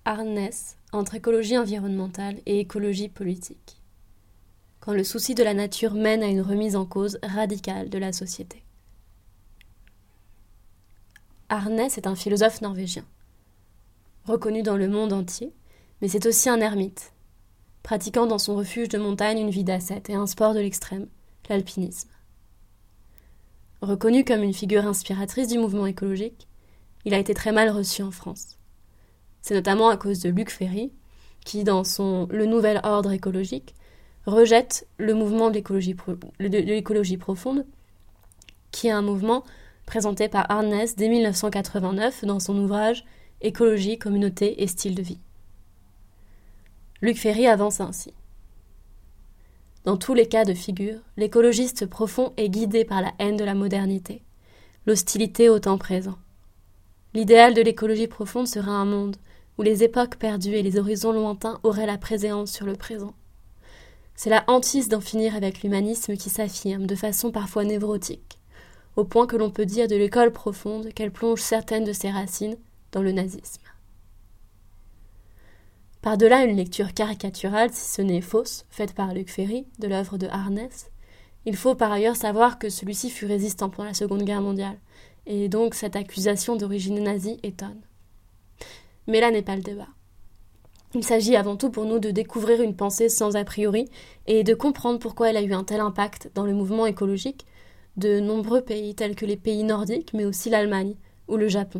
Harness entre écologie environnementale et écologie politique, quand le souci de la nature mène à une remise en cause radicale de la société. Harness est un philosophe norvégien, reconnu dans le monde entier, mais c'est aussi un ermite, pratiquant dans son refuge de montagne une vie d'ascète et un sport de l'extrême, l'alpinisme. Reconnu comme une figure inspiratrice du mouvement écologique, il a été très mal reçu en France. C'est notamment à cause de Luc Ferry, qui, dans son Le Nouvel Ordre écologique, rejette le mouvement de l'écologie profonde, qui est un mouvement présenté par Harness dès 1989 dans son ouvrage Écologie, communauté et style de vie. Luc Ferry avance ainsi. Dans tous les cas de figure, l'écologiste profond est guidé par la haine de la modernité, l'hostilité au temps présent. L'idéal de l'écologie profonde sera un monde où les époques perdues et les horizons lointains auraient la préséance sur le présent. C'est la hantise d'en finir avec l'humanisme qui s'affirme de façon parfois névrotique, au point que l'on peut dire de l'école profonde qu'elle plonge certaines de ses racines dans le nazisme. Par-delà une lecture caricaturale, si ce n'est fausse, faite par Luc Ferry, de l'œuvre de Harness, il faut par ailleurs savoir que celui-ci fut résistant pendant la Seconde Guerre mondiale, et donc cette accusation d'origine nazie étonne. Mais là n'est pas le débat. Il s'agit avant tout pour nous de découvrir une pensée sans a priori et de comprendre pourquoi elle a eu un tel impact dans le mouvement écologique de nombreux pays tels que les pays nordiques, mais aussi l'Allemagne ou le Japon.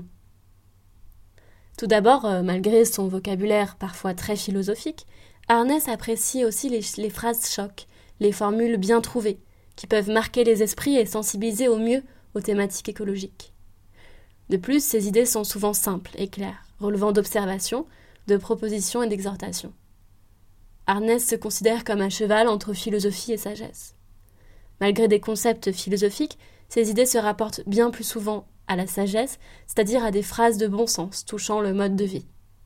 Tout d'abord, malgré son vocabulaire parfois très philosophique, Harness apprécie aussi les phrases chocs, les formules bien trouvées, qui peuvent marquer les esprits et sensibiliser au mieux aux thématiques écologiques. De plus, ses idées sont souvent simples et claires, relevant d'observations, de propositions et d'exhortations. Harness se considère comme un cheval entre philosophie et sagesse. Malgré des concepts philosophiques, ses idées se rapportent bien plus souvent à la sagesse, c'est-à-dire à des phrases de bon sens touchant le mode de vie.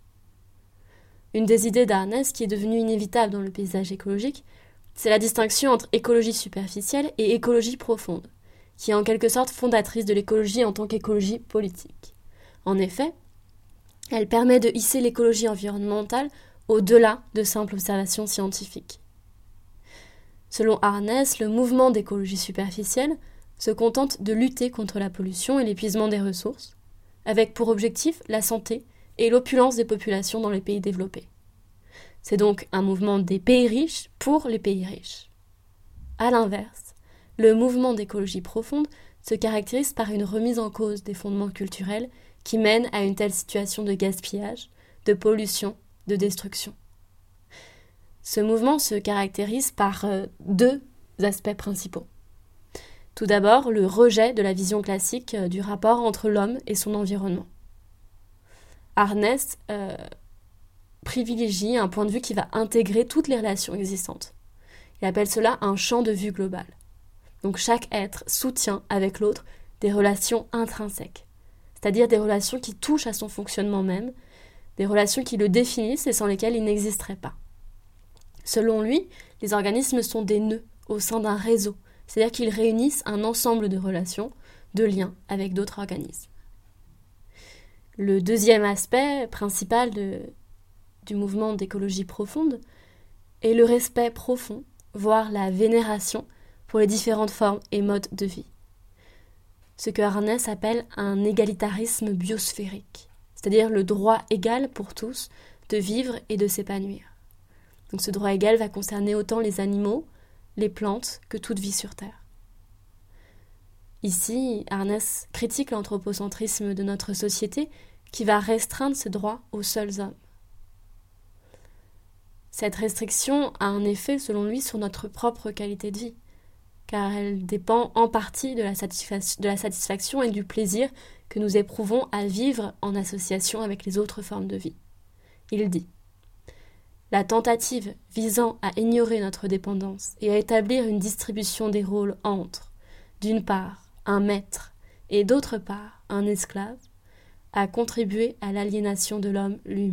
Une des idées d'Harness qui est devenue inévitable dans le paysage écologique, c'est la distinction entre écologie superficielle et écologie profonde, qui est en quelque sorte fondatrice de l'écologie en tant qu'écologie politique. En effet, elle permet de hisser l'écologie environnementale au-delà de simples observations scientifiques. Selon Harness, le mouvement d'écologie superficielle se contente de lutter contre la pollution et l'épuisement des ressources, avec pour objectif la santé et l'opulence des populations dans les pays développés. C'est donc un mouvement des pays riches pour les pays riches. À l'inverse, le mouvement d'écologie profonde se caractérise par une remise en cause des fondements culturels qui mènent à une telle situation de gaspillage, de pollution, de destruction. Ce mouvement se caractérise par deux aspects principaux. Tout d'abord, le rejet de la vision classique du rapport entre l'homme et son environnement. Harness privilégie un point de vue qui va intégrer toutes les relations existantes. Il appelle cela un champ de vue global. Donc chaque être soutient avec l'autre des relations intrinsèques, c'est-à-dire des relations qui touchent à son fonctionnement même, des relations qui le définissent et sans lesquelles il n'existerait pas. Selon lui, les organismes sont des nœuds au sein d'un réseau, c'est-à-dire qu'ils réunissent un ensemble de relations, de liens avec d'autres organismes. Le deuxième aspect principal du mouvement d'écologie profonde est le respect profond, voire la vénération pour les différentes formes et modes de vie. Ce que Harness appelle un égalitarisme biosphérique, c'est-à-dire le droit égal pour tous de vivre et de s'épanouir. Donc ce droit égal va concerner autant les animaux, les plantes que toute vie sur Terre. Ici, Harness critique l'anthropocentrisme de notre société qui va restreindre ce droit aux seuls hommes. Cette restriction a un effet, selon lui, sur notre propre qualité de vie, car elle dépend en partie de la satisfaction et du plaisir que nous éprouvons à vivre en association avec les autres formes de vie. Il dit « La tentative visant à ignorer notre dépendance et à établir une distribution des rôles entre, d'une part, un maître et d'autre part, un esclave, a contribué à l'aliénation de l'homme lui-même. »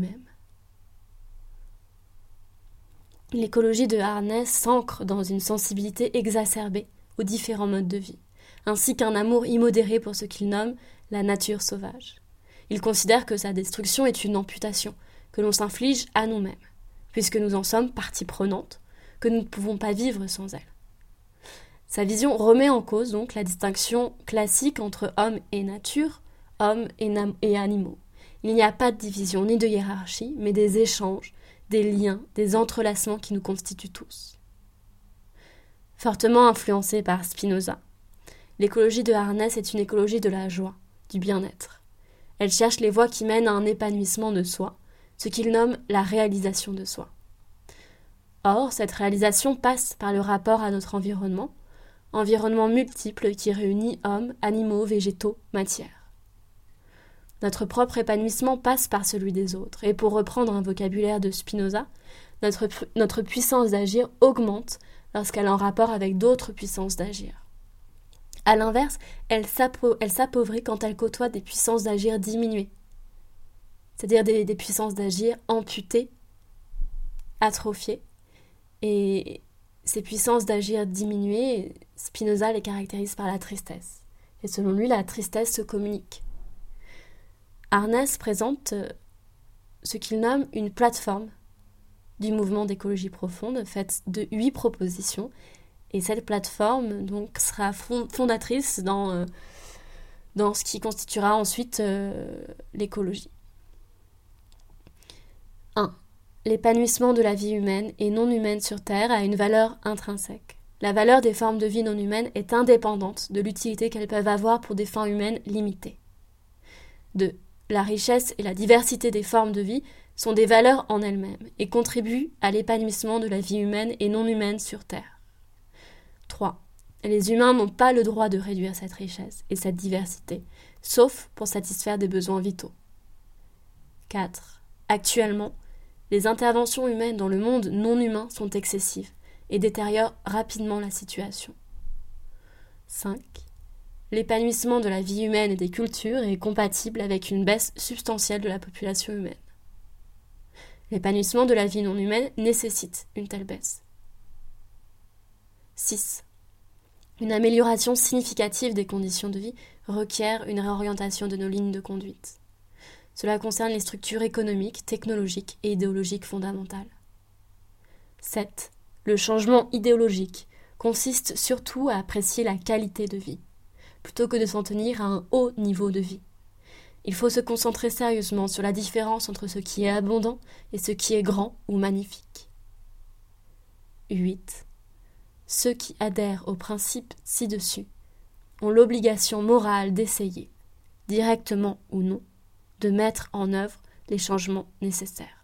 L'écologie de Harness s'ancre dans une sensibilité exacerbée aux différents modes de vie, ainsi qu'un amour immodéré pour ce qu'il nomme la nature sauvage. Il considère que sa destruction est une amputation, que l'on s'inflige à nous-mêmes, puisque nous en sommes partie prenante, que nous ne pouvons pas vivre sans elle. Sa vision remet en cause donc la distinction classique entre homme et nature, hommes et animaux. Il n'y a pas de division ni de hiérarchie, mais des échanges, des liens, des entrelacements qui nous constituent tous. Fortement influencée par Spinoza, l'écologie de Harness est une écologie de la joie, du bien-être. Elle cherche les voies qui mènent à un épanouissement de soi, ce qu'il nomme la réalisation de soi. Or, cette réalisation passe par le rapport à notre environnement multiple qui réunit hommes, animaux, végétaux, matière. Notre propre épanouissement passe par celui des autres, et pour reprendre un vocabulaire de Spinoza, notre puissance d'agir augmente lorsqu'elle est en rapport avec d'autres puissances d'agir. À l'inverse, elle s'appauvrit quand elle côtoie des puissances d'agir diminuées, c'est-à-dire des puissances d'agir amputées, atrophiées. Et ces puissances d'agir diminuées, Spinoza les caractérise par la tristesse. Et selon lui, la tristesse se communique. Harness présente ce qu'il nomme une plateforme du mouvement d'écologie profonde, faite de 8 propositions. Et cette plateforme donc sera fondatrice dans ce qui constituera ensuite l'écologie. 1. L'épanouissement de la vie humaine et non humaine sur Terre a une valeur intrinsèque. La valeur des formes de vie non humaines est indépendante de l'utilité qu'elles peuvent avoir pour des fins humaines limitées. 2. La richesse et la diversité des formes de vie sont des valeurs en elles-mêmes et contribuent à l'épanouissement de la vie humaine et non humaine sur Terre. 3. Les humains n'ont pas le droit de réduire cette richesse et cette diversité, sauf pour satisfaire des besoins vitaux. 4. Actuellement, les interventions humaines dans le monde non humain sont excessives et détériorent rapidement la situation. 5. L'épanouissement de la vie humaine et des cultures est compatible avec une baisse substantielle de la population humaine. L'épanouissement de la vie non humaine nécessite une telle baisse. 6. Une amélioration significative des conditions de vie requiert une réorientation de nos lignes de conduite. Cela concerne les structures économiques, technologiques et idéologiques fondamentales. 7. Le changement idéologique consiste surtout à apprécier la qualité de vie, plutôt que de s'en tenir à un haut niveau de vie. Il faut se concentrer sérieusement sur la différence entre ce qui est abondant et ce qui est grand ou magnifique. 8. Ceux qui adhèrent aux principes ci-dessus ont l'obligation morale d'essayer, directement ou non, de mettre en œuvre les changements nécessaires.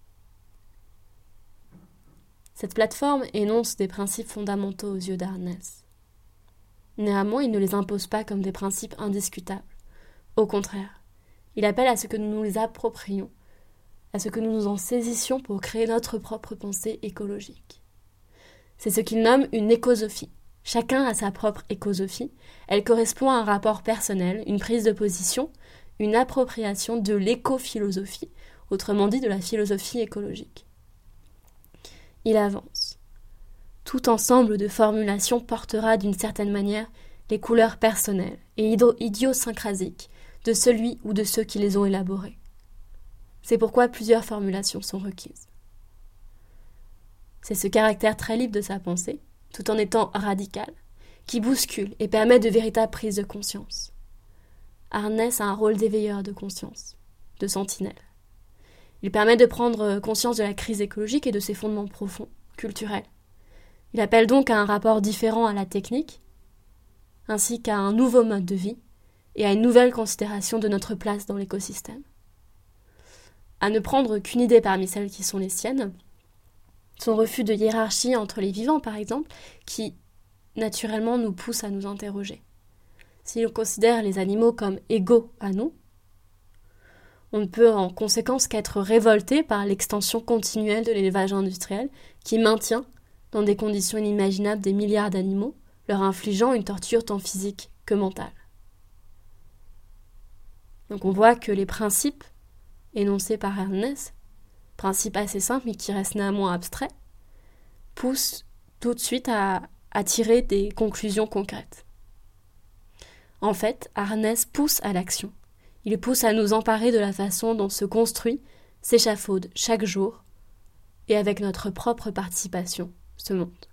Cette plateforme énonce des principes fondamentaux aux yeux d'Harness. Néanmoins, il ne les impose pas comme des principes indiscutables. Au contraire, il appelle à ce que nous nous les approprions, à ce que nous nous en saisissions pour créer notre propre pensée écologique. C'est ce qu'il nomme une écosophie. Chacun a sa propre écosophie. Elle correspond à un rapport personnel, une prise de position, une appropriation de l'écophilosophie, autrement dit de la philosophie écologique. Il avance. Tout ensemble de formulations portera d'une certaine manière les couleurs personnelles et idiosyncrasiques de celui ou de ceux qui les ont élaborées. C'est pourquoi plusieurs formulations sont requises. C'est ce caractère très libre de sa pensée, tout en étant radical, qui bouscule et permet de véritables prises de conscience. Harness a un rôle d'éveilleur de conscience, de sentinelle. Il permet de prendre conscience de la crise écologique et de ses fondements profonds, culturels. Il appelle donc à un rapport différent à la technique, ainsi qu'à un nouveau mode de vie et à une nouvelle considération de notre place dans l'écosystème. À ne prendre qu'une idée parmi celles qui sont les siennes, son refus de hiérarchie entre les vivants, par exemple, qui, naturellement, nous pousse à nous interroger. Si l'on considère les animaux comme égaux à nous, on ne peut en conséquence qu'être révolté par l'extension continuelle de l'élevage industriel qui maintient, dans des conditions inimaginables, des milliards d'animaux, leur infligeant une torture tant physique que mentale. Donc on voit que les principes énoncés par Harness, principes assez simples mais qui restent néanmoins abstraits, poussent tout de suite à tirer des conclusions concrètes. En fait, Harness pousse à l'action. Il pousse à nous emparer de la façon dont se construit s'échafaude chaque jour, et avec notre propre participation, ce monde.